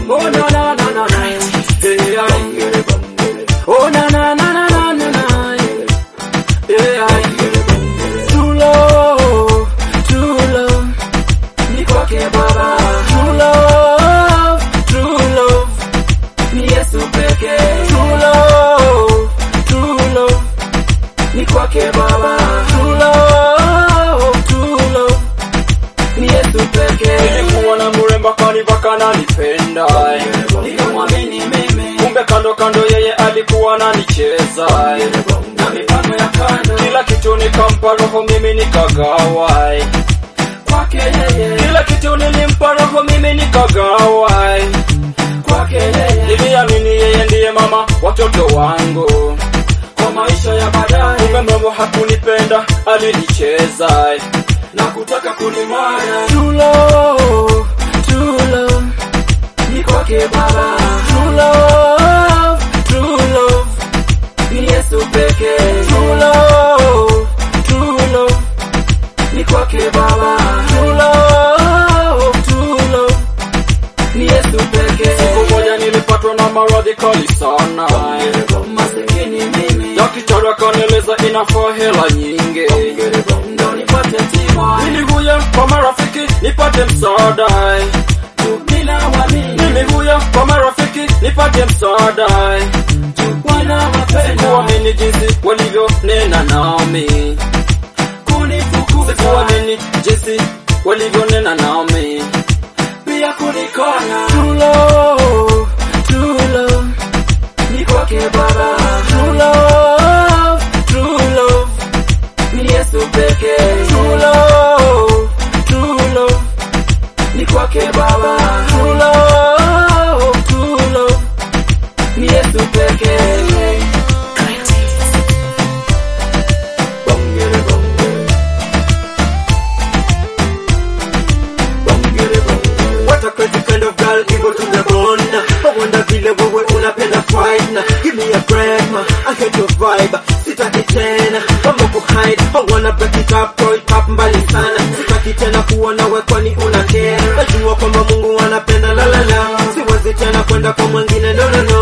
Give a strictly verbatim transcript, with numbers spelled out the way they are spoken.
Oh na na na na na. Yeah. Oh na na na na na na na. Yeah. True love, true love. Ni kwake Baba. True love, true love. Ni Yesu pekee. True love, true love. Ni kwake Baba. True love, true love. Ni Yesu pekee. Nilikuwa na mrembo kanibaka na nipenda. Nikamwamini mimi. Kumbe kando kando yeye alikuwa ananicheza. Na mipango ya kando. Kila kitu nikampa roho mimi nikagawa. Kwake yeye. Kila kitu nilimpa roho mimi nikagawa. Kwake yeye. Niliamini yeye ndiye mama watoto wangu. Kwa maisha ya baadaye. Kumbe mrembo hakunipenda alinicheza. Na kutaka kunimara. True love, true love. Ni kwake Baba. True love, true love. Ni Yesu pekee. True love, true love. Ni kwake Baba. True love, true love. Ni Yesu pekee. Siku moja nilipatwa na maradhi kali sana. Masikini mimi. Daktari akanieleza inafaa hela nyingi. Ndo nipate tiba. Nilikuja kwa marafiki nipate msaada. Bila wamini. Nilikuja kwa marafiki nipate msaada. Wana mapenda. Sikuamini jinsi walivyo nena nami. Kunifukuza. Sikuamini jinsi walivyo nena nami. Pia kunikana. True love, true love. Ni kwake Baba. True love, true love. Ni Yesu pekee. True love, true love. Ni kwake Baba. True love, true love. Ni Yesu pekee. Bongere bongere. Bongere bongere. What a crazy kind of girl, evil to the bone. I wonder vile wewe unapenda fight na. Give me a break ma, I hate your vibe. Sitaki tena, mambo kuhide. I wanna break it up, throw it up mbali sana. Sitaki tena kuona wewe kwani una care. Najua kwamba Mungu anapenda la la la. Siwezi tena kwenda kwa mwingine no no no.